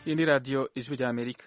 Iyi ni radiyo ijwi rya Amerika.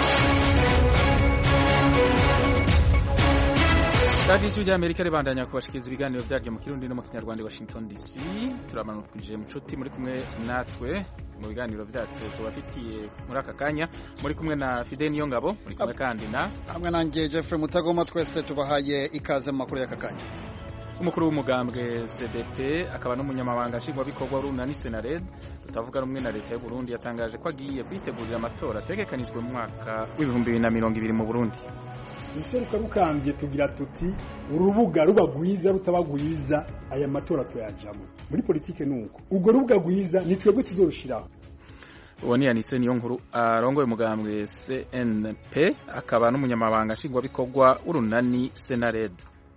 radiyo ijwi rya Amerika ribandanya kubashikiriza ibiganiro byaryo mu Kirundi no mu Kinyarwanda i Washington DC. Turamanukije mu nshuti muri kumwe natwe mu biganiro byacu tubafitiye muri aka kanya. Muri kumwe na Fidel Niyongabo, muri kumwe kandi na hamwe nanjye Jeffrey Mutagoma. Twese tubahaye ikaze mu makuru y'aka kanya. Umukuru w'umugambwe CDP akaba n'umunyamabanga nshingwabikorwa w'urunani Senared rutavuga rumwe na leta y'u Burundi yatangaje ko agiye kwitegurira amatora ategekanijwe mu mwaka w'2020 mu Burundi. Iseruka rukambye tugira tuti urubuga rubagwiza rutabagwiza aya matora tuyajamo. Muri politike nuko ubwo rubuga gwiza ni twebwe tuzorushiraho. Uwo ni Anise Niyonkuru arongoye umugambwe CNP akaba n'umunyamabanga nshingwabikorwa w'urunani Senared.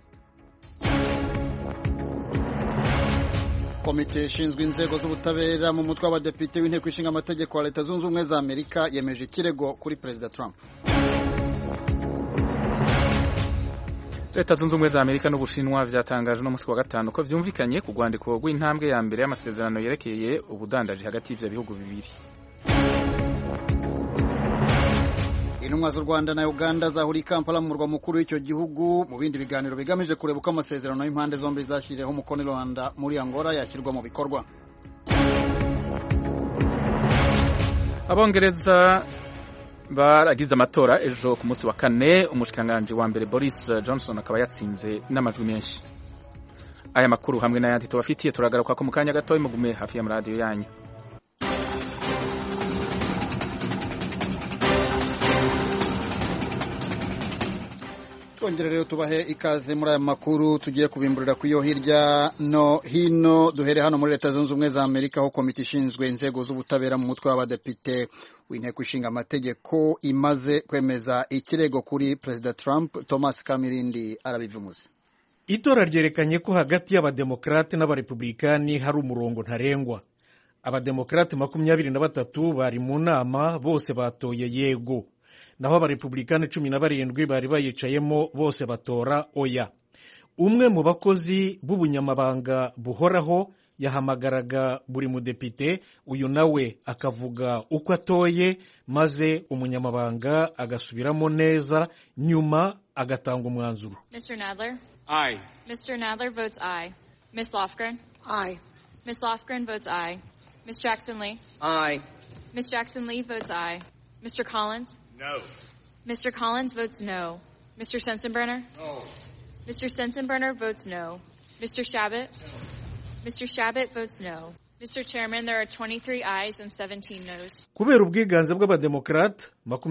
Komite ishinzwe inzego z'ubutabera mu mutwe w'abadepite w'inteko ishinga amategeko wa Leta Zunze Ubumwe za Amerika yemeje ikirego kuri Perezida Trump. Leta Zunze Ubumwe za Amerika n'Ubushinwa vyatangaje no musi wa gatanu ko vyumvikanye ku rwandiko rw'intambwe ya mbere y'amasezerano yerekeye ubudandaji hagati y'ivyo bihugu bibiri. Intumwa z'u Rwanda na Uganda zahuriye Kampala mu murwa mukuru w'icyo gihugu mu bindi biganiro bigamije kureba uko amasezerano y'impande zombi zashyiriyeho umukono Rwanda muri Angola yashyirwa mu bikorwa. Abongereza baragize amatora ejo ku munsi wa kane. Umushikiranganji wa mbere Boris Johnson akaba yatsinze n'amajwi menshi. Aya makuru hamwe n'ayandi tubafitiye turagaruka ko mu kanya gato mugume hafi ya radio yanyu. Twongere rero tubahe ikaze muri aya makuru tugiye kubimburira ku yo hirya no hino. Duhere hano muri Leta Zunze Ubumwe za Amerika aho komite ishinzwe inzego z'ubutabera mu mutwe w'abadepite w'inteko ishinga amategeko imaze kwemeza ikirego kuri Perezida Trump. Thomas Kamirindi arabivuze. Itora ryerekanye ko hagati y'abademokrate n'abarepublikani hari umurongo ntarengwa. Abademokrate 23 bari mu nama bose batoye yego, naho abarepublikani 17 bari bayicayemo bose batora oya. Umwe mu bakozi b'ubunyamabanga buhoraho yahamagaraga buri mudepite, uyu nawe akavuga uko atoye, maze umunyamabanga agasubiramo neza, nyuma agatanga umwanzuro. Mr. Nadler? Aye. Mr. Nadler votes aye. Ms. Lofgren? Aye. Ms. Lofgren votes aye. Ms. Jackson-Lee? Aye. Ms. Jackson-Lee votes aye. Mr. Collins? No. Mr. Collins votes no. Mr. Sensenbrenner? No. Mr. Sensenbrenner votes no. Mr. Shabbat? Mr. Shabbat votes no. Mr. Chairman, there are 23 ayes and 17 noes. Kubera ubwiganze bw'abademokrate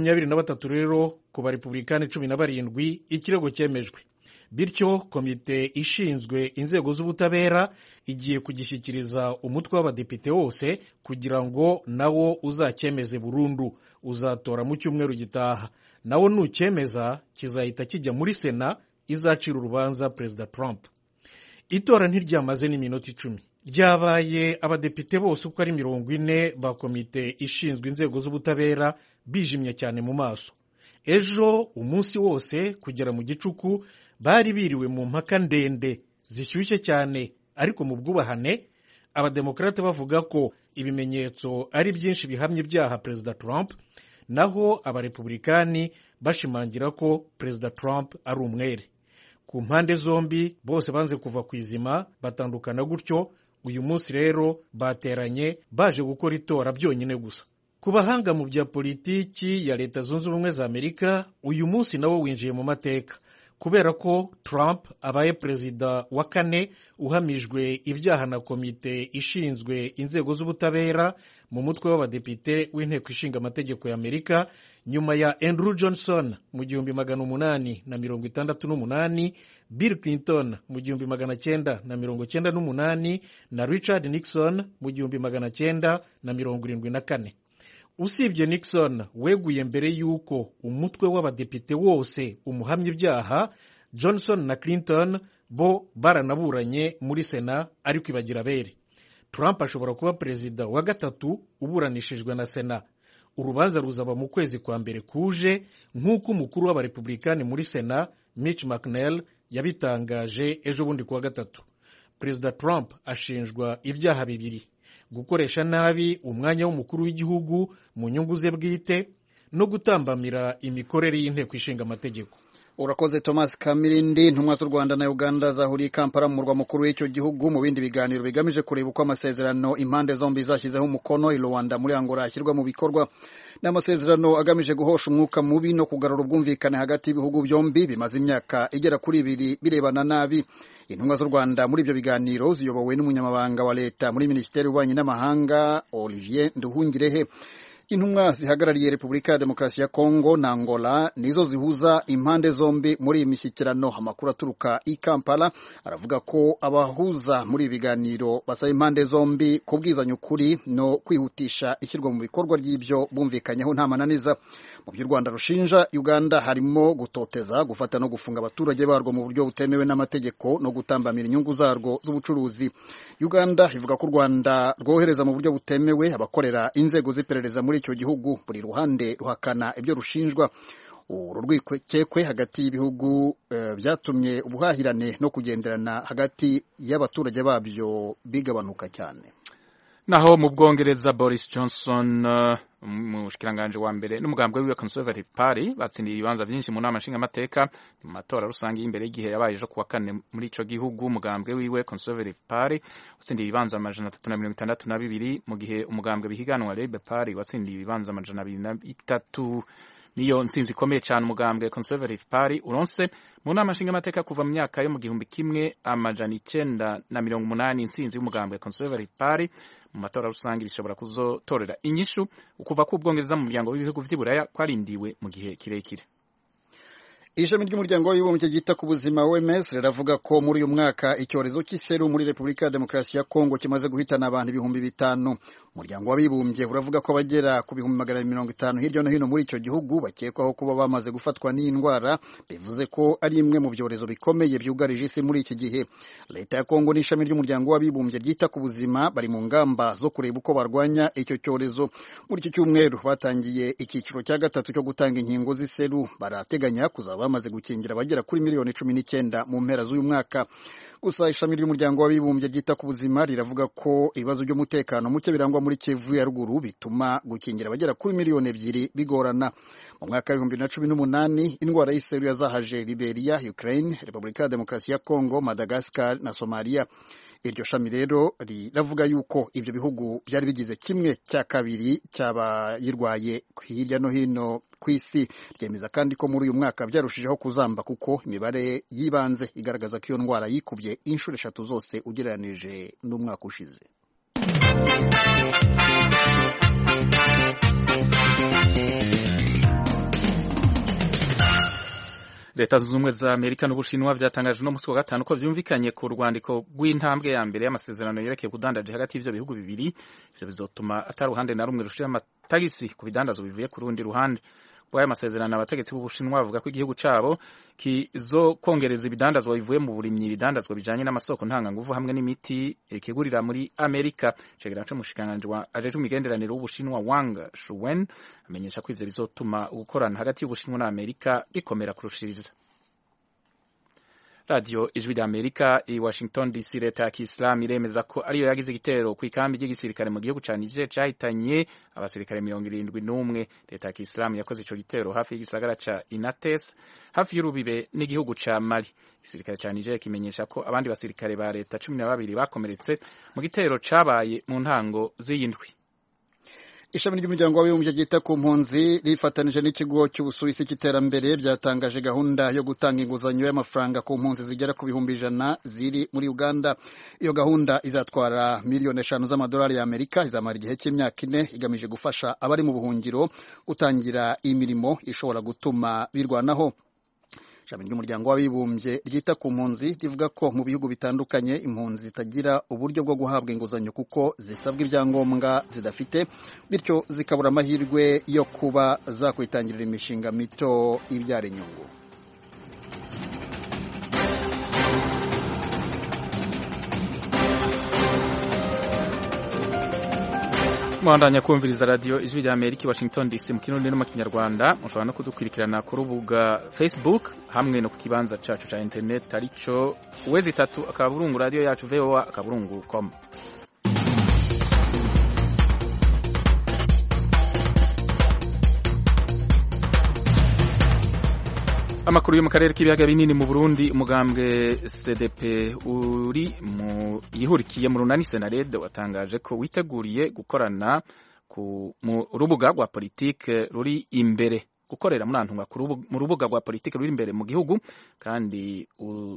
23 rero ku barepublikani 17 ikirego cyemejwe. Bityo komite ishinzwe inzego z'ubutabera igiye kugishyikiriza umutwe w'abadepite wose kugira ngo nawo uzacyemeze burundu. Uzatora mu cyumweru gitaha, nawo nucyemeza kizahita kijya muri Sena izacira urubanza Perezida Trump. Itora ntiryamaze n'iminota 10. Ryabaye abadepite bose uko ari 40 ba komite ishinzwe inzego z'ubutabera bijimye cyane mu maso. Ejo umunsi wose kugera mu gicuku bari biriwe mu mpaka ndende zishyushye cyane, ariko mu bwubahane. Abademokrate bavuga ko ibimenyetso ari byinshi bihamye ibyaha Perezida Trump, naho abarepublikani bashimangira ko Perezida Trump ari umwere. Ku mpande zombi bose banze kuva ku izima, batandukana gutyo. Uyu munsi rero bateranye baje gukora itora byonyine gusa. Ku bahanga mu bya politiki ya Leta Zunze Ubumwe za Amerika, uyu munsi nawo winjiye mu mateka, kubera ko Trump abaye perezida wa kane uhamijwe ibyaha na komite ishinzwe inzego z'ubutabera mu mutwe w'abadepite w'inteko ishinga amategeko ya Amerika, nyuma ya Andrew Johnson mu 1868, Bill Clinton mu 1998 na Richard Nixon mu 1974. Usibye Nixon weguye mbere yuko umutwe w'abadepite wose umuhamya ibyaha, Johnson na Clinton bo baranaburanye muri Sena ariko ibagira bere. Trump ashobora kuba perezida wa gatatu uburanishijwe na Sena. Urubanza ruzaba mu kwezi kwa mbere kuje, nk'uko umukuru w'abarepublikani muri Sena Mitch McConnell yabitangaje ejo bundi kuwa gatatu. perezida Trump ashinjwa ibyaha bibiri: gukoresha nabi umwanya w'umukuru w'igihugu mu nyungu ze bwite no gutambamira imikorere y'inteko ishinga amategeko. Urakoze Thomas Kamirindi. Intumwa z'u Rwanda na Uganda zahuriye Kampala mu murwa mukuru w'icyo gihugu mu bindi biganiro bigamije kureba uko amasezerano impande zombi zashyizeho umukono i Rwanda muri Angola ashyirwa mu bikorwa. N'amasezerano agamije guhosha umwuka mubi no kugarura ubwumvikane hagati y'ibihugu byombi bimaze imyaka igera kuri 2 birebana nabi. Intumwa z'u Rwanda muri ibyo biganiro ziyobowe n'umunyamabanga wa leta muri Minisiteri y'Ububanyi n'Amahanga Olivier Nduhungirehe. Intumwa zihagarariye Repubulika ya Demokarasi ya Kongo na Angola nizo zihuza impande zombi muri imishyikirano. Amakuru aturuka i Kampala aravuga ko abahuza muri ibiganiro basaba impande zombi kubwizanya ukuri no kwihutisha ishyirwa mu bikorwa ry'ibyo bumvikanyeho nta mananiza. Mu by'u Rwanda rushinja Uganda harimo gutoteza, gufata no gufunga abaturage barwo mu buryo butemewe n'amategeko no gutambamira inyungu zarwo z'ubucuruzi. Uganda ivuga ko u Rwanda rwohereza mu buryo butemewe abakorera inzego z'iperereza muri icyo gihugu. Buri ruhande ruhakana ibyo rushinjwa. Uru rwikekwe hagati y'ibihugu byatumye ubuhahirane no kugenderana hagati y'abaturage babyo bigabanuka cyane. Naho mu Bwongereza Boris Johnson umushikiranganje wa mbere n'umugambwe wiwe Conservative Party batsindiye ibibanza byinshi mu nama nshingamateka mu matora rusange y'imbere y'igihe yabaye ejo kuwa kane muri ico gihugu. Umugambwe wiwe Conservative Party watsindiye ibibanza 362 mu gihe umugambwe bihiganwa Labour Party watsindiye ibibanza 203. Niyo nsinzi ikomeye cyane umugambwe Conservative Party uronse mu nama nshingamateka kuva mu myaka yo mu 1980. Insinzi y'umugambwe Conservative Party mu matora rusange bishobora kuzotorera inyishu ukuva ku Bwongereza mu muryango w'ibihugu vy'Iburaya kwarindiwe mu gihe kirekire. Ishami ry'umuryango w'abibumbye ryita ku buzima OMS riravuga ko muri uyu mwaka icyorezo cy'iseru muri Repubulika ya Demokarasi ya Kongo kimaze guhitana abantu 5,000. Umuryango w'abibumbye uravuga ko abagera ku 150 hirya no hino muri icyo gihugu bakekwaho kuba bamaze gufatwa n'indwara, bivuze ko ari imwe mu byorezo bikomeye byugarije isi muri iki gihe. Leta ya Kongo n'ishami ry'umuryango w'abibumbye ryita ku buzima bari mu ngamba zo kureba uko barwanya icyo cyorezo. Muri iki cyumweru batangiye icyiciro cya gatatu cyo gutanga inkingo z'iseru. Barateganya kuzaba bamaze gukingira abagera kuri 19 mu mpera z'uyu mwaka. Gusa ishami ry'umuryango w'abibumbye ryita ku buzima riravuga ko ibibazo by'umutekano muke birangwa muri Kivu ya ruguru bituma gukingira abagera kuri 2 bigorana. Mu mwaka wa 2018 indwara y'iseru yazahaje Liberia, Ukraine, Repubulika ya Demokarasi ya Kongo, Madagascar na Somalia. Iryo shami rero riravuga yuko ibyo bihugu byari bigize 1/2 cy'abayirwaye hirya no hino ku isi. Ryemeza kandi ko muri uyu mwaka byarushijeho kuzamba kuko imibare yibanze igaragaza ko iyo ndwara yikubye inshuro 3 zose ugereranije n'umwaka ushize. Leta zunze ubumwe za Amerika n'Ubushinwa byatangaje no musi wa gatanu ko vyumvikanye ku rwandiko rw'intambwe ya mbere y'amasezerano yerekeye kudandaje hagati y'ivyo bihugu bibiri. Ivyo bizotuma ataruhande na rumwe rushira amatagisi ku bidandazo bivuye ku rundi ruhande. Bw'aya masezerano abategetsi b'Ubushinwa bavuga ko igihugu cabo kizokongereza ibidandazwa bivuye mu burimyi, ibidandazwa bijanye n'amasoko ntanganguvu hamwe n'imiti kigurira muri Amerika. Cegera cyo mushikanganje wa ajeje imigenderanire w'Ubushinwa Wang Shuwen amenyesha ko ivyo bizotuma gukorana hagati y'Ubushinwa na Amerika bikomera kurushiriza. Radio Ijwi ry'Amerika i Washington DC. Leta ya Kiislamu iremeza ko ariyo yagize igitero ku ikambi ry'igisirikare mu gihugu ca Niger cahitanye abasirikare 71. Leta ya Kiislamu yakoze ico gitero hafi y'igisagara ca Inates hafi y'urubibe n'igihugu ca Mali. Igisirikare ca Niger kimenyesha ko abandi basirikare ba leta 12 bakomeretse mu gitero cabaye mu ntango z'iyindwi. Ishami ry'umuryango w'abibumbye ryita ku mpunzi rifatanije n'ikigo cy'Ubusuwisi cy'iterambere byatangaje gahunda yo gutanga inguzanyo y'amafaranga ku mpunzi zigera ku 100,000 ziri muri Uganda. Iyo gahunda izatwara miliyoni 5 z'amadolari y'Amerika, izamara igihe cy'imyaka 4, igamije gufasha abari mu buhungiro gutangira imirimo ishobora gutuma birwanaho. Ishami ry'umuryango w'abibumbye ryita ku mpunzi rivuga ko mu bihugu bitandukanye impunzi zitagira uburyo bwo guhabwa inguzanyo kuko zisabwa ibyangombwa zidafite, bityo zikabura amahirwe yo kuba zakwitangirira imishinga mito ibyara inyungu. mwandanya kumviriza radio Ijwi rya Amerika i Washington DC mu kirundi no mu kinyarwanda. Mushobora no kudukurikirana ku rubuga Facebook hamwe no ku kibanza cacu ca internet arico wezi3 akaburungu radio yacu voa.com. Amakuru yo mu karere k'ibiyaga binini mu Burundi, umugambwe CDP uri mu yihurikiye mu runani Senarede watangaje ko witeguriye gukorana mu rubuga rwa politike ruri imbere, gukorera murantunga mu rubuga rwa politike ruri imbere mu gihugu, kandi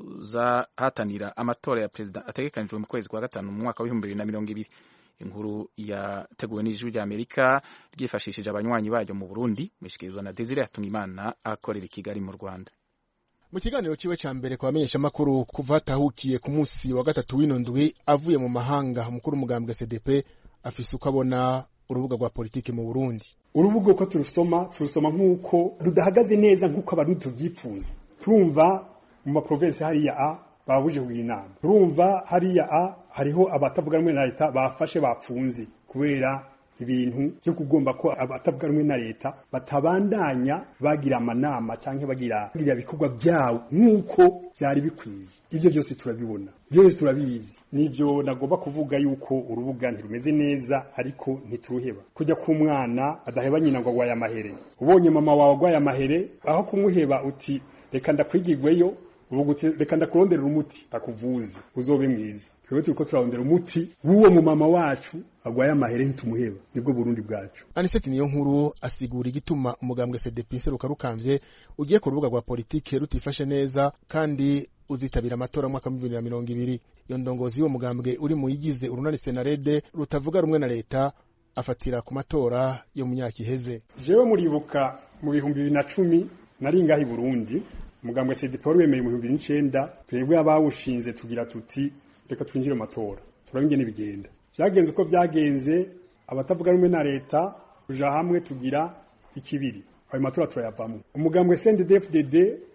uzahatanira amatora ya president ategekanijwe mu kwezi kwa gatanu mu mwaka wa 2020. Inkuru yateguwe n'Ijwi rya Amerika ryifashishije abanywanyi baryo mu Burundi, mishikirizwa na Desire Hatungimana akorera i Kigali mu Rwanda. Mu kiganiro ciwe ca mbere kwa bamenyesha makuru kuva atahukiye ku munsi wa gatatu w'inondwi avuye mu mahanga, umukuru umugambwe CDP afise uko abona urubuga rwa politike mu Burundi. Urubuga ko turusoma nk'uko rudahagaze neza nk'uko abantu tuvyifuza. Turumva mu ma province hariya a babuje kugira inama, turumva hariya a hariho abatavuga rumwe na leta bafashe bapfunze kubera ibintu byo kugomba ko abatavuga rumwe na leta batabandanya bagira amanama canke bagira bikorwa byawo nk'uko byari bikwiye. Ivyo byose turabibona, byose turabizi. Nivyo nagomba kuvuga yuko urubuga ntirumeze neza, ariko ntituruheba. Kujya ku mwana adaheba nyina ngo agwaye amahere, ubonye mama wawe agwaye amahere, aho kumuheba uti reka ndakwigigweyo, reka ndakuronderera umuti akuvuze uzobe mwiza. Twebwe turiko turarondera umuti w'uwo mu mama wacu agwaye amahere ntitumuheba. Nibwo Burundi bwacu. Aniseti niyo nkuru asigura igituma umugambwe CDP seruka rukamvye ugiye ku rubuga rwa politike rutifashe neza kandi uzitabira amatora mu mwaka wa 2020. Iyo ndongozi y'uwo mugambwe uri mu yigize urunani Senarede rutavuga rumwe na leta afatira ku matora yo mu myaka iheze. Jewe muribuka mu 2010 nari ngahi Burundi, umugambwe CDP wemeye mu 2009, twebwe abawushinze tugira tuti reka twinjire mu matora turabingene bigenda. Byagenze uko byagenze, abatavuga rumwe na leta kuja hamwe tugira ikibiri, ayo matora turayavamo. Umugambwe CNDD-FDD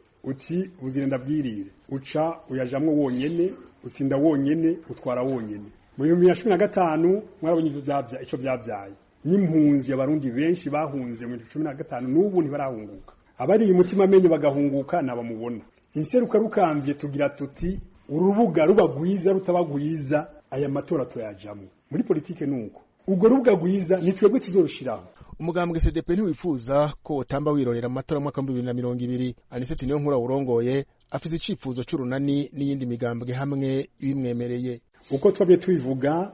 uti uzirenda bwirire, uca uyajamwe wonyene, utsinda wonyene, utwara wonyene. Mu 2015 mwarabonye icyo byabyaye, n'impunzi y'abarundi benshi bahunze mu 2015 n'ubu ntibarahunguka. Abari umutima amenye bagahunguka nabamubona. Inseruka rukamvye tugira tuti urubuga rubagwiza rutabagwiza aya matora tuyajamo. Muri politike nuko ubwo rubuga gwiza ni twebwe tuzorushiraho. Umugambwe CDP ntiwifuza ko utamba wirorera amatora mu mwaka wa 2020. Aniseti niyo nkuru urongoye afise icifuzo c'urunani n'iyindi migambwe hamwe ibimwemereye. Uko twabye tubivuga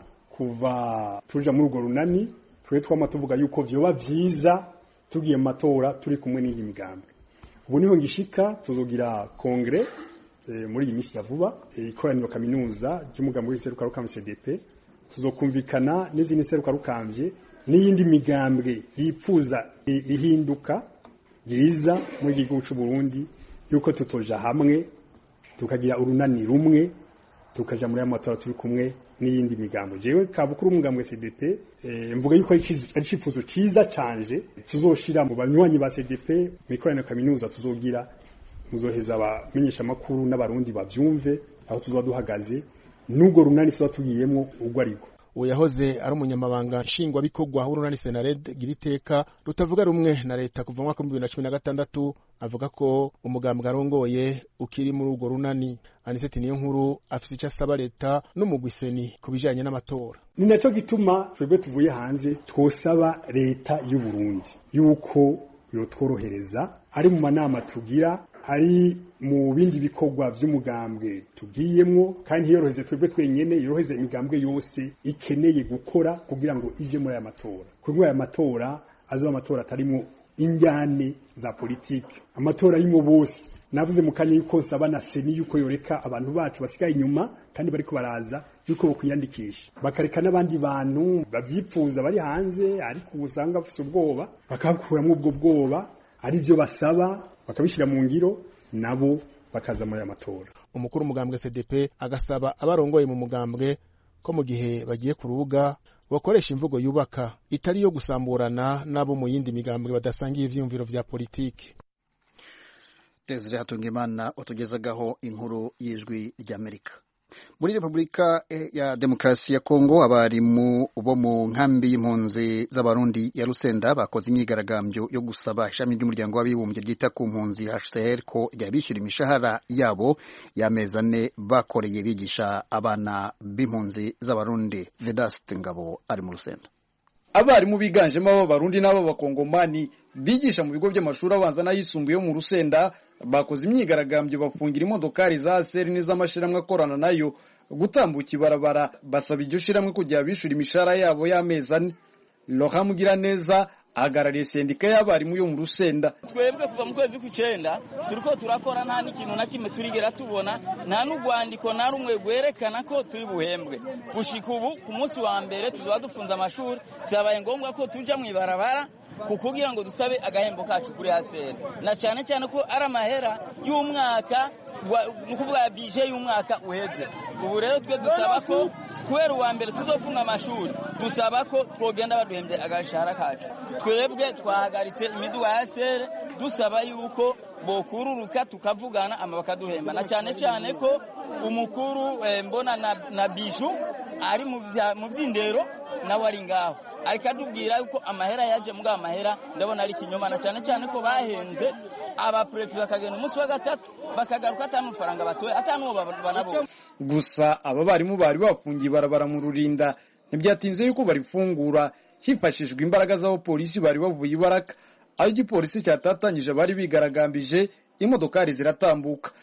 kuva tuja muri urwo runani, twe twama tuvuga yuko vyoba vyiza tugiye mu matora turi kumwe n'indi migambwe. Ubu niho ngishika tuzogira kongre muri iyi misi ya vuba, ikoraniro kaminuza ry'umugambwe w'Iseruka Rukamvye CDP, tuzokumvikana n'izindi Seruka Rukamvye n'iyindi migambwe yipfuza ihinduka ryiza muri gihugu cy'u Burundi, yuko tutoja hamwe tukagira urunani rumwe tukaja muri amatora turi kumwe n'iyindi migambo. Jewe kabukuru umugambwe CDP mvuga yuko ari icifuzo ciza canje tuzoshira mu banywanyi ba CDP mikoraniro kaminuza tuzogira, muzoheza abamenyesha makuru n'abarundi bavyumve aho tuzoba duhagaze n'ubwo runani tuzoba tugiyemo ubwo ariko. Uwo yahoze ari umunyamabanga nshingwa bikorwa urunani Senarede giriteka rutavuga rumwe na leta kuva mu mwaka wa 2016 avuga ko umugambwe arongoye ukiri muri urwo runani. Aniseti niyo nkuru afise icyo asaba leta n'umugwiseni kubijanye n'amatora. Ni naco gituma twebwe tuvuye hanze twosaba leta y'u Burundi yuko yotworohereza ari mu manama tugira, ari mu bindi bikorwa by'umugambwe tugiyemwo, kandi ntiyoroheze twebwe twenyene, yoroheze imigambwe yose ikeneye gukora kugira ngo ije muri aya matora. Kugira aya matora azo amatora atarimo injyane za politike, amatora y'imo bose. Navuze mu kanya yuko nsaba na seni yuko yoreka abantu bacu basigaye inyuma kandi bariko baraza yuko bokwiyandikisha, bakareka n'abandi bantu bavyipfuza bari hanze ariko usanga bafise ubwoba bakakuramwo ubwo bwoba, ari byo basaba bakabishira mu ngiro, nabo bakaza muri amatora. Umukuru umugambwe CDP agasaba abarongoye mu mugambwe ko mu gihe bagiye ku rubuga bakoresha imvugo yubaka itari yo gusamburana nabo mu yindi migambwe badasangiye ivyumviro vya politike. Desire Hatungimana utugezagaho inkuru y'Ijwi ry'Amerika. Muri Repubulika ya Demokarasi ya Kongo, abarimu bo mu nkambi y'impunzi z'abarundi ya Rusenda bakoze imyigaragambyo yo gusaba ishami ry'umuryango w'abibumbye ryita ku mpunzi HCR ko ryabishyura imishahara yabo y'amezi 4 bakoreye bigisha abana b'impunzi z'abarundi. Vedaste Ngabo ari mu Rusenda. Abarimu biganjemo b'abarundi n'abo bakongomani bigisha mu bigo by'amashuri abanza n'ayisumbuye mu Rusenda bakoze imyigaragambyo bafungira imodokari za HCR n'iz'amashiramwe akorana nayo gutambuka ibarabara, basaba iryo shiramwe kujya bishura imishahara yabo y'amezi 4. Laurent Mugiraneza ahagarariye sendika y'abarimu yo mu Rusenda. Twebwe kuva mu kwezi kw'icenda turiko turakora, nta n'ikintu na kimwe turigera tubona, nta n'urwandiko na rumwe rwerekana ko turi buhembwe. Gushika ubu ku munsi wa mbere tuzoba dufunze amashuri, cyabaye ngombwa ko tuja mu ibarabara kugira ngo dusabe agahembo kacu kuri HCR, na cyane cyane ko ari amahera y'umwaka, nukuvuga bije y'umwaka uheze. Ubu rero twe dusaba ko kubera uwa mbere tuzofunga amashuri, dusaba ko twogenda baduhembye agashahara kacu. Twebwe twahagaritse imiduga ya HCR dusaba yuko bokururuka tukavugana bakaduhemba, na cyane cyane ko umukuru mbona na Biju ari mu by'indero nawe ari ngaho, ariko atubwira yuko amahera yaje mugabo amahera ndabona ari kinyoma, na cyane cyane ko bahenze abaprefe bakagenda umunsi wa gatatu bakagaruka atanufaranga batoye atanuwo banabo. Gusa aba barimu bari bafungiye barabara mu Rurinda ntibyatinze yuko barifungura hifashishwa imbaraga z'abo polisi bari bavuye Ibaraka, aho igipolisi cyatatanyije bari bigaragambije, imodokari ziratambuka.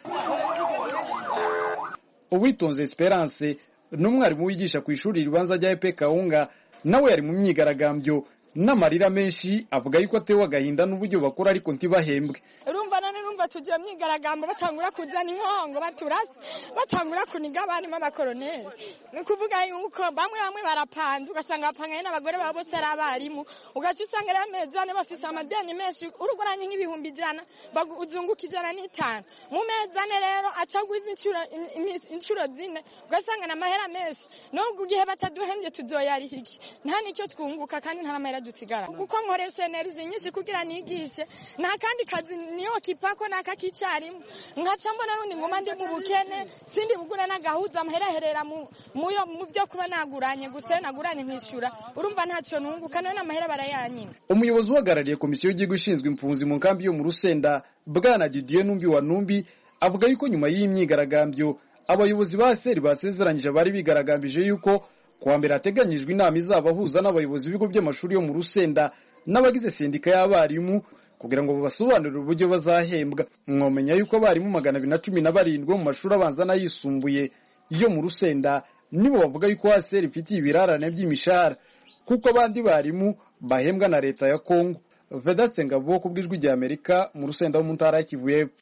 Uwitonze Esperance n'umwarimu wigisha ku ishuri ribanza rya EP Kaunga nawe yari mu myigaragambyo n'amarira menshi, avuga yuko atewe agahinda n'uburyo bakora ariko ntibahembwe. Urumva nane numva tugiye myigaragambyo batangura kuzana inkongo baturase, batangura kuniga abarimu abakoroneri. Ni kuvuga yuko bamwe barapanze, ugasanga bapanganye n'abagore babo bose ari abarimu, ugaca usanga ari amezi 4 bafise amadeni menshi, urugoranye nk'ibihumbi 100 uzunguka 105 mu mezi 4 rero acagwiza inshuro 4, ugasanga na mahera menshi. Nubwo gihe bataduhembye tuzoyariha iki? Nta nicyo twunguka kandi nta mahera dusigara. Kuko nkoresha energy nyinshi kugira nigishe, nta kandi kazi niyo kipako nakakicyarimu, nkaca mbona rundi ngoma ndi mu bukene, sindi bugura n'agahuza amaheraherera mu byo kuba naguranye, gusa naguranye nkishura, urumva ntacyo nunguka none amahera barayanyima. Umuyobozi uhagarariye komisiyo y'igihugu ishinzwe impunzi mu nkambi yo mu Rusenda, Bwana Didier Numbi wa Numbi, avuga yuko nyuma y'imyigaragambyo abayobozi ba HCR basezeranyije bari bigaragambije yuko kuwa mbere hateganyijwe inama izabahuza n'abayobozi b'ibigo by'amashuri yo mu Rusenda n'abagize sendika y'abarimu kugira ngo babasobanurire uburyo bazahembwa. Mwomenya yuko abarimu 217 mu mashuri abanza n'ayisumbuye yo mu Rusenda nibo bavuga yuko HCR ifitiye ibirarane by'imishahara kuko abandi barimu bahembwa na leta ya Kongo. Vedaste Ngabo ku bw'ijwi rya Amerika mu Rusenda mu ntara ya Kivu y'Epfo.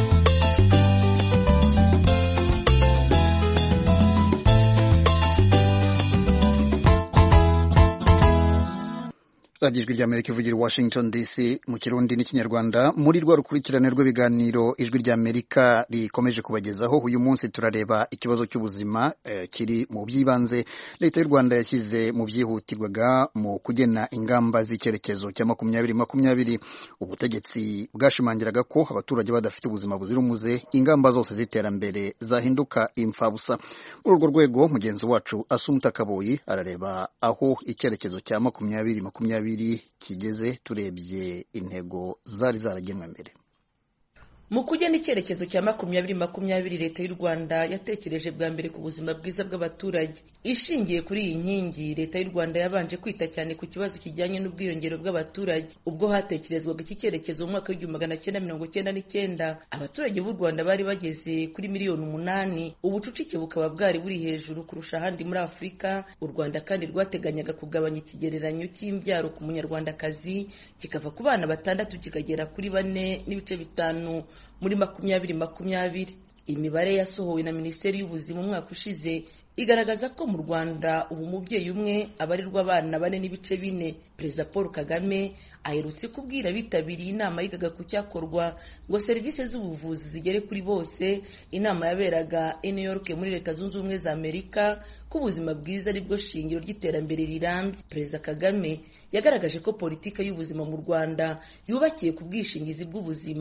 Ijwi rya Amerika ivugira Washington DC mu Kirundi n'Ikinyarwanda. Muri rwa rukurikirane rw'ibiganiro ijwi rya Amerika rikomeje kubagezaho, uyu munsi turareba ikibazo cy'ubuzima kiri mu byibanze leta y'u Rwanda yashyize mu byihutirwaga mu kugena ingamba z'icyerekezo cya 2020. Ubutegetsi bwashimangiraga ko abaturage badafite ubuzima buzira umuze ingamba zose z'iterambere zahinduka imfabusa. Muri urwo rwego mugenzi wacu Asumta Kaboyi arareba aho icyerekezo cya 2020 kigeze turebye intego zari zaragenwe mbere. Mu kugena icyerekezo cya 2020 leta y'u Rwanda yatekereje bwa mbere ku buzima bwiza bw'abaturage. Ishingiye kuri iyi nkingi, leta y'u Rwanda yabanje kwita cyane ku kibazo kijyanye n'ubwiyongero bw'abaturage. Ubwo hatekerezwaga iki cyerekezo mu mwaka w'1999, abaturage b'u Rwanda bari bageze kuri miliyoni 8. Ubucucike bukaba bwari buri hejuru kurusha ahandi muri Afurika. U Rwanda kandi rwateganyaga kugabanya ikigereranyo cy'imbyaro ku munyarwandakazi kikava ku bana 6 kikagera kuri 4.5 muri 2020. Imibare yasohowe na Minisiteri y'Ubuzima mu mwaka ushize igaragaza ko mu Rwanda ubu umubyeyi umwe abarirwa abana 4.4. Perezida Paul Kagame aherutse kubwira bitabiriye inama yigaga ku cyakorwa ngo serivisi z'ubuvuzi zigere kuri bose. Inama yaberaga i New York muri Leta Zunze Ubumwe za Amerika ko ubuzima bwiza ari bwo shingiro ry'iterambere rirambye. Perezida Kagame yagaragaje ko politika y'ubuzima mu Rwanda yubakiye ku bwishingizi bw'ubuzima,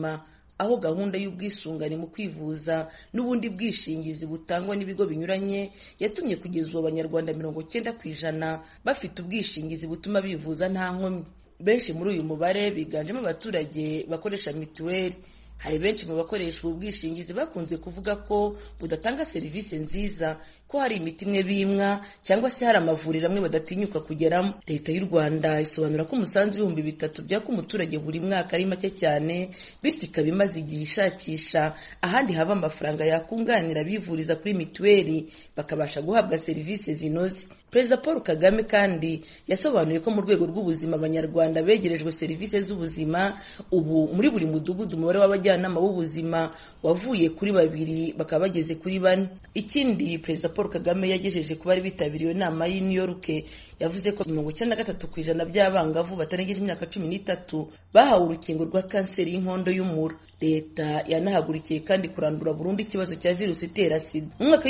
aho gahunda y'ubwisungane mu kwivuza n'ubundi bwishingizi butangwa n'ibigo binyuranye yatumye kugeza ubu abanyarwanda 90% bafite ubwishingizi butuma bivuza nta nkomyi. Benshi muri uyu mubare biganjemo abaturage bakoresha mituweli. Hari benshi mu bakoresha ubu bwishingizi bakunze kuvuga ko budatanga serivisi nziza, ko hari imiti imwe bimwa cyangwa se hari amavuriro amwe badatinyuka kugeramo. Leta y'u Rwanda isobanura ko umusanzu w'ibihumbi 3 byaka umuturage buri mwaka ari make cyane, bityo ikaba imaze igihe ishakisha ahandi hava amafaranga yakunganira abivuriza kuri mituweli bakabasha guhabwa serivisi zinoze. Perezida Paul Kagame kandi yasobanuye ko mu rwego rw'ubuzima abanyarwanda begerejwe serivisi z'ubuzima. Ubu muri buri mudugudu umubare w'abajyanama b'ubuzima wavuye kuri 2 bakaba bageze kuri 4. Ikindi Perezida Paul Kagame yagejeje ku bari bitabiriye inama y'i New York yavuze ko 93% by'abangavu batarengeje imyaka 13 bahawe urukingo rwa kanseri y'inkondo y'umura. Leta yanahagurikiye kandi kurandura burundu ikibazo cya virusi itera sida. Mu mwaka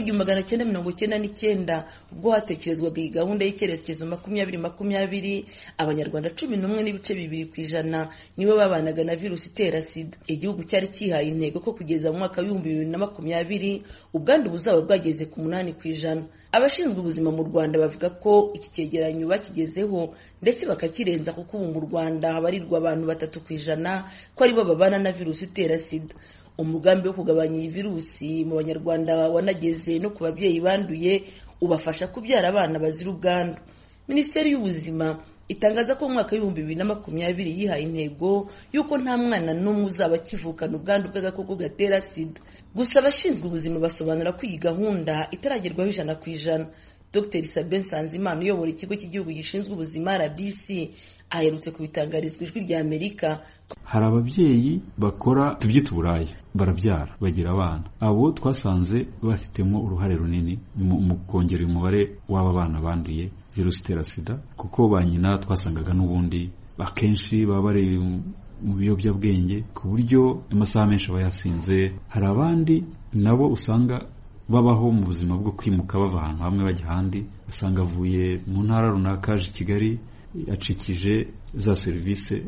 w'1999 ubwo hatekerezwaga iyi gahunda y'icyerekezo 2020, abanyarwanda 11.2% nibo babanaga na virusi itera sida. Igihugu cyari kihaye intego ko kugeza mu mwaka w'2020 ubwandu buzaba bwageze ku 8%. Abashinzwe ubuzima mu Rwanda bavuga ko iki cyegeranyo bakigezeho ndetse bakakirenza kuko ubu mu Rwanda habarirwa abantu 3% ko ari bo babana na virusi itera sida. Umugambi wo kugabanya iyi virusi mu banyarwanda wanageze no ku babyeyi banduye ubafasha kubyara abana bazira ubwandu. Minisiteri y'Ubuzima itangaza ko mu mwaka w'2020 yihaye intego yuko nta mwana n'umwe uzaba kivukana ubwandu bw'agakoko gatera sida. Gusa abashinzwe ubuzima basobanura ko iyi gahunda itaragerwaho 100%. Dr. Sabin Sanzimana uyobora ikigo cy'igihugu gishinzwe ubuzima RBC aherutse kubitangarizwa Ijwi rya Amerika. Hari ababyeyi bakora tubyita uburaya, barabyara bagira abana. Abo twasanze bafitemo uruhare runini mu kongera umubare w'aba bana banduye virusi itera sida, kuko ba nyina twasangaga n'ubundi akenshi baba bari mu biyobyabwenge ku buryo amasaha menshi bayasinze. Hari abandi nabo usanga babaho mu buzima bwo kwimuka bava ahantu hamwe bajya ahandi, usanga avuye mu ntara runaka aje Kigali acikije za serivisi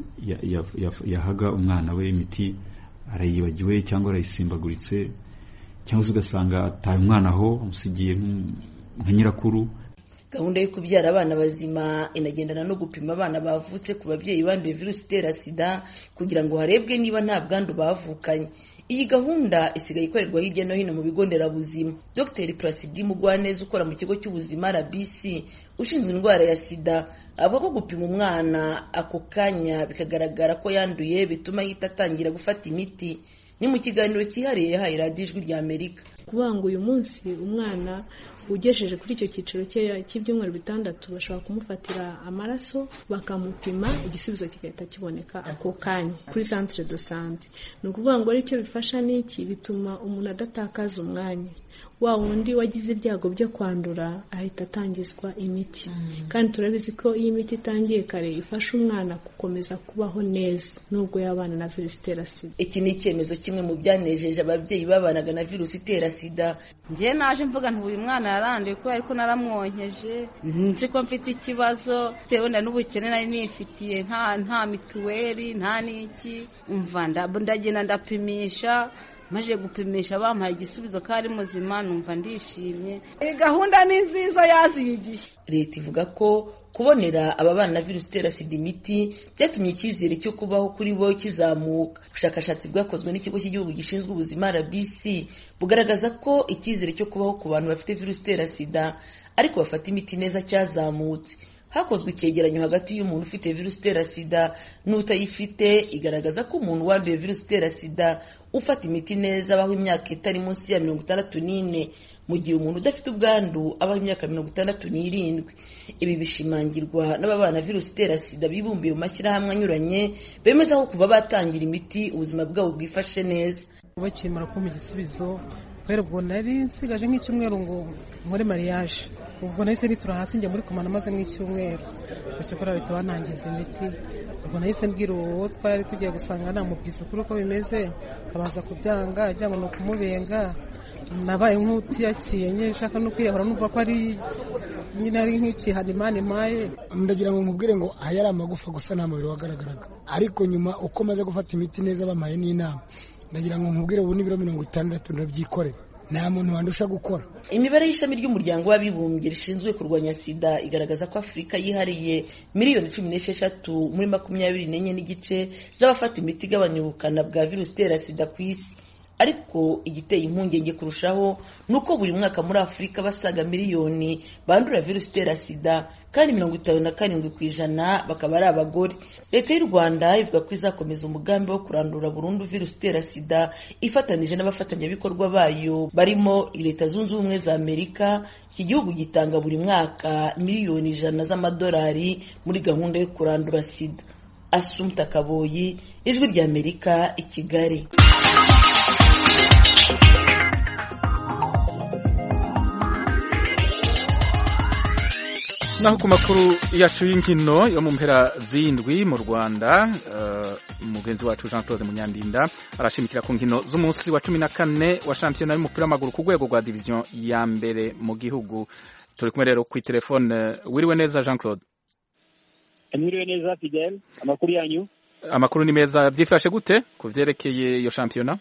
yahaga umwana we, imiti arayibagiwe cyangwa arayisimbaguritse, cyangwa se ugasanga ataye umwana aho amusigiye nka nyirakuru. Gahunda yo kubyara abana bazima inagendana no gupima abana bavutse ku babyeyi banduye virusi itera sida kugira ngo harebwe niba nta bwandu bavukanye. Iyi gahunda isigaye ikorerwa hirya no hino mu bigo nderabuzima. Dr. Placide Mugwaneza ukora mu kigo cy'ubuzima RBC ushinzwe indwara ya sida avuga ko gupima umwana ako kanya bikagaragara ko yanduye bituma yita atangira gufata imiti. Ni mu kiganiro cyihariye yahaye Radio Ijwi rya Amerika. Kubanga uyu munsi umwana ugejeje kuri icyo cyiciro cy'ibyumweru 6 bashobora kumufatira amaraso bakamupima, igisubizo kigahita kiboneka ako kanya kuri centre de santé. Ni ukuvuga ngo aricyo bifasha n'iki, bituma umuntu adatakaza umwanya. Wa wundi wagize ibyago byo kwandura ahita atangizwa imiti. Kandi turabizi ko iyi miti itangiye kare ifasha umwana gukomeza kubaho neza nubwo yabana na virusi itera sida. Iki ni icyemezo kimwe mu byanejeje ababyeyi babanaga na virusi itera sida. Ngiye naje mvuga nti uyu mwana yaranduye ko ariko naramwonkeje, nzi ko mfite ikibazo tewe na n'ubukene nari nifitiye, nta mituweli nta niki, umva ndagenda ndapimisha, maje gupimisha bampaye igisubizo kari muzima, numva ndishimye. Gahunda ni nziza yaziyigiye. Leta ivuga ko kubonera aba bana na virusi itera sida imiti byatumye icyizere cyo kubaho kuri bo kizamuka. Ubushakashatsi bwakozwe n'ikigo cy'igihugu gishinzwe ubuzima RBC bugaragaza ko icyizere cyo kubaho ku bantu bafite virusi itera sida ariko bafata imiti neza cyazamutse. Hakozwe icyegeranyo hagati y'umuntu ufite virusi itera sida n'utayifite, igaragaza ko umuntu wanduye virusi itera sida ufata imiti neza abaho imyaka itari munsi ya 64, mu gihe umuntu udafite ubwandu abaho imyaka 67. Ibi bishimangirwa n'ababana virusi itera sida bibumbiye mu mashyirahamwe anyuranye bemeza ko kuva batangira imiti ubuzima bwabo bwifashe neza. Bakimara kumpa igisubizo ubwo nari nsigaje nk'icyumweru ngo nkore mariage, ubwo nahise nitura hasi njya muri komana maze nk'icyumweru bakikora bahita banangiza imiti. Ubwo nahise mbwira uwo twari tugiye gusanga namubwiza ukuri uko bimeze, akabanza kubyanga ajya ngo ni ukumubenga. Nabaye nk'utiyakiye nye nshaka no kwiyahura numva ko ari nyine ari nk'ikihana Imana impaye. Ndagira ngo nkubwire ngo aya ari amagufa gusa nta mubiri wagaragaraga, ariko nyuma uko maze gufata imiti neza bamaye n'inama ndagira ngo nkubwire ubu n'ibiro 60 ndabyikorera nta muntu wandusha gukora. Imibare y'ishami ry'umuryango w'abibumbye rishinzwe kurwanya sida igaragaza ko Afurika yihariye miliyoni 16 muri 24 n'igice z'abafata imiti igabanya ubukana bwa virusi itera sida ku isi. Ariko igiteye impungenge kurushaho nuko buri mwaka muri Afurika basaga miliyoni bandura virusi itera sida kandi 57% bakaba ari abagore. Leta y'u Rwanda ivuga ko izakomeza umugambi wo kurandura burundu virusi itera sida ifatanije n'abafatanyabikorwa bayo barimo Leta Zunze Ubumwe za Amerika. Iki gihugu gitanga buri mwaka miliyoni 100 z'amadolari muri gahunda yo kurandura sida. Assumpta Kaboyi, Ijwi rya Amerika, i Kigali. Naho ku makuru yacu y'inkino yo mu mpera z'indwi mu Rwanda, umugenzi wacu Jean Claude Munyandinda arashimikira ku nkino z'umunsi wa 14 wa shampiyona y'umupira w'amaguru ku rwego rwa division ya mbere mu gihugu. Turi kumwe rero ku telefone. Wiriwe neza Jean Claude? Wiriwe neza Fidel, amakuru yanyu? Amakuru ni meza. Byifashe gute ku vyerekeye iyo shampiyona?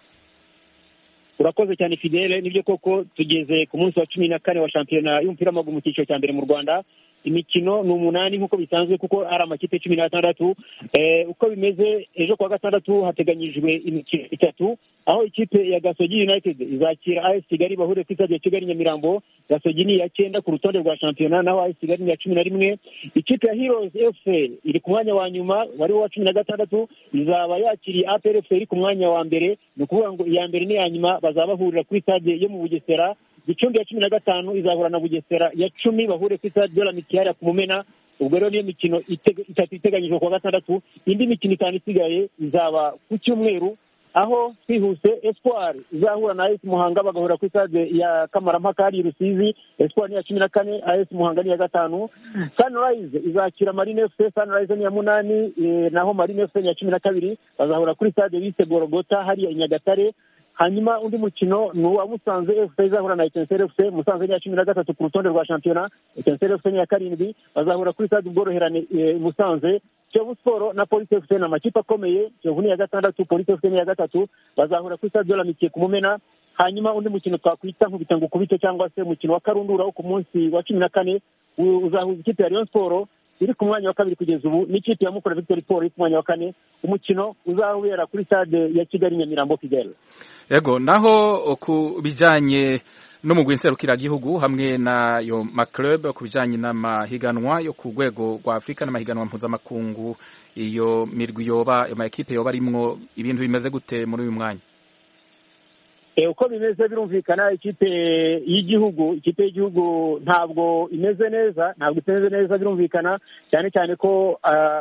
Urakoze cyane Fidel, nibyo koko tugeze ku munsi wa 14 wa shampiyona y'umupira w'amaguru mu cyiciro cya mbere mu Rwanda. Imikino ni 8 nkuko bisanzwe kuko ari amakipe 16. Uko bimeze, ejo kwa gatandatu hateganyijwe imikino 3, aho ikipe ya Gasogi United izakira AS Kigali bahure ku stade ya Kigali Nyamirambo. Gasogi ni ya 9 ku rutonde rwa shampiyona, naho AS Kigali ni ya 11. Ikipe ya Heroes FC iri ku mwanya wa nyuma wari wa 16 izaba yakiri APR FC iri ku mwanya wa mbere. Ni ukuvuga ngo iya mbere ni ya nyuma bazaba bahurira ku stade yo mu Bugesera. Gicumbi ya 15 izahura na Bugesera ya 10 bahure ku stade de la Mitière ku Mumena. Ubwo rero niyo mikino itatu iteganyijwe kwa gatandatu. Indi mikino 5 isigaye izaba ku cyumweru, aho twihuse Espoir izahura na AS Muhanga bagahura ku stade ya Kamarampaka ari Rusizi. Espoir ni ya 14, AS Muhanga ni ya 5. Sunrise izakira Marine FC, Sunrise ni ya 8, naho Marine FC ni ya 12 bazahura kuri stade bise Gorogota hari ya Nyagatare. Hanyuma undi mukino ni uwa Musanze FC izahura na Etincelle FC. Musanze ni ya 13 ku rutonde rwa shampiyona, Etincelle FC ni ya 7 bazahura kuri stade Ubworoherane Musanze. Kiyovu Sport na Police FC na makipe akomeye. Kiyovu ni ya 6, Police FC ni ya 3 bazahura kuri stade de la Mitière ku Mumena. Hanyuma undi mukino twakwita nk'ubitango kubite cyangwa se mukino wa karundura ku munsi wa 14 uzahuza ikipe ya Rayon Sport iri ku mwanya wa 2 kugeza ubu n'ikipe ya Mukura Victory Sport ku mwanya wa 4. Umukino uzahubera kuri stade ya Kigali Nyamirambo Kigali. Yego, naho ku bijanye no mu gwinserukira gihugu hamwe na yo maclub ku bijanye n'amahiganwa yo ku rwego rwa Afrika n'amahiganwa mpuzamakungu, iyo mirwi yoba yo makipe yoba arimwo, ibintu bimeze gute muri uyu mwanya? Uko bimeze birumvikana, ikipe y'igihugu ntabwo imeze neza, birumvikana cyane cyane ko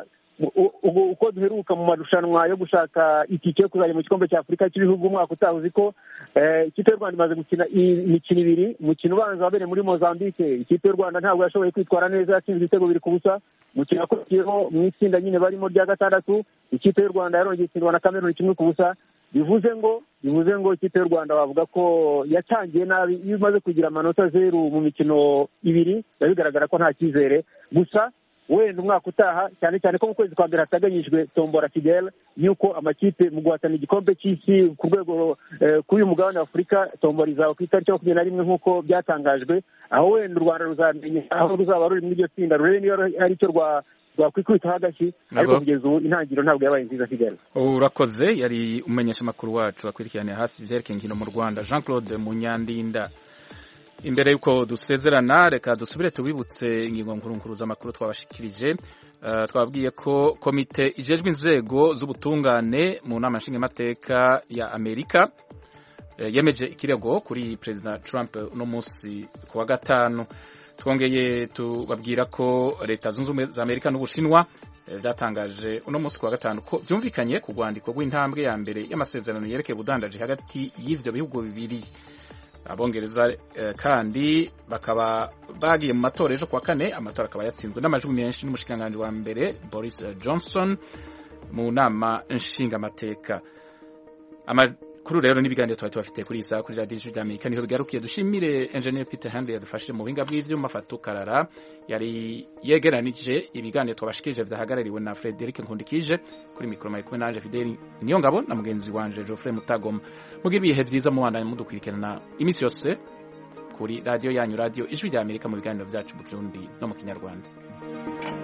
uko duheruka mu marushanwa yo gushaka itike yo kuzajya mu gikombe cya Afurika cy'ibihugu umwaka utaha, uzi ko ikipe y'u Rwanda imaze gukina imikino 2. Umukino ubanza wabereye muri Mozambique, ikipe y'u Rwanda ntabwo yashoboye kwitwara neza, yatsinze ibitego 2-0. Umukino wakurikiyeho mu itsinda nyine barimo rya 6, ikipe y'u Rwanda yarongeye itsindwa na Cameroon 1-0. bivuze ngo ikipe y'u Rwanda bavuga ko yatangiye nabi. Iyo umaze kugira amanota 0 mu mikino 2 bigaragara ko nta cyizere. Gusa wenda umwaka utaha, cyane cyane ko mu kwezi kwa mbere hataganyijwe tombora Fidel yuko amakipe mu guhatana igikombe cy'isi ku rwego kuri uyu mugabane wa Afurika, tombora izaba ku itariki 21 nk'uko byatangajwe, aho wenda u Rwanda ruzamenya aho ruzaba ruri muri iryo tsinda, rurebe niyo ari cyo rwakwikubitaho agashyi, ariko kugeza ubu intangiriro ntabwo yabaye nziza Fidel. Urakoze. Yari umenyesha makuru wacu akwirikirane hafi vyerekeye inkino mu Rwanda, Jean Claude Munyandinda. Imbere yuko dusezerana, reka dusubire tubibutse ingingo nkuru z'amakuru twabashikirije. Twabwiye ko komite ijejwe inzego z'ubutungane mu nama nshingamateka ya Amerika yemeje ikirego kuri President Trump no munsi ku wa gatanu. Twongeye tubabwira ko Leta Zunze Ubumwe za Amerika n'Ubushinwa byatangaje uno munsi ku wa gatanu ko byumvikanye ku rwandiko rw'intambwe ya mbere y'amasezerano yerekeye ubudandaji hagati y'ivyo bihugu bibiri. Abongereza kandi bakaba bagiye mu matora ejo kwa 4, amatora akaba yatsinzwe n'amajwi menshi n'umushikanganje wa mbere Boris Johnson mu nama nshingamateka. kuri rero n'ibiganiro twari tubafite kuri isa kuri radio Ijwi ry'Amerika niho bigarukiye. Dushimire engineer Peter Handley yadufashije mu buhinga bw'ivyuma, Fatu Karara yari yegeranije ibiganiro twabashikirije vyahagarariwe na Frederic Nkundikije, kuri mikro mari kumwe nanje Fideli Niyongabo na mugenzi wanje Geoffrey Mutagoma. Mugira ibihe vyiza muwandanye mudukurikirana imisi yose kuri radio yanyu, radio Ijwi ry'Amerika, mu biganiro vyacu mu Kirundi no mu Kinyarwanda.